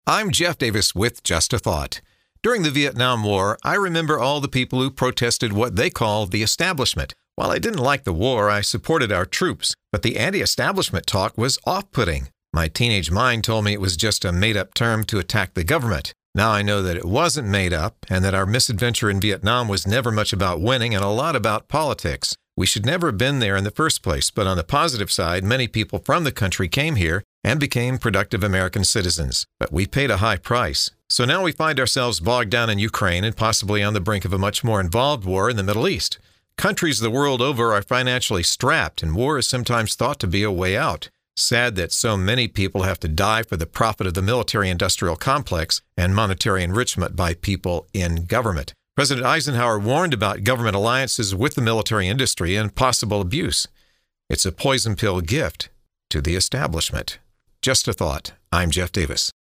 I'm Jeff Davis with Just a Thought. During the Vietnam War, I remember all the people who protested what they called the establishment. While I didn't like the war, I supported our troops, but the anti-establishment talk was off-putting. My teenage mind told me it was just a made-up term to attack the government. Now I know that it wasn't made up, and that our misadventure in Vietnam was never much about winning and a lot about politics. We should never have been there in the first place, but on the positive side, many people from the country came here and became productive American citizens. But we paid a high price. So now we find ourselves bogged down in Ukraine and possibly on the brink of a much more involved war in the Middle East. Countries the world over are financially strapped, and war is sometimes thought to be a way out. Sad that so many people have to die for the profit of the military-industrial complex and monetary enrichment by people in government. President Eisenhower warned about government alliances with the military industry and possible abuse. It's a poison pill gift to the establishment. Just a thought. I'm Jeff Davis.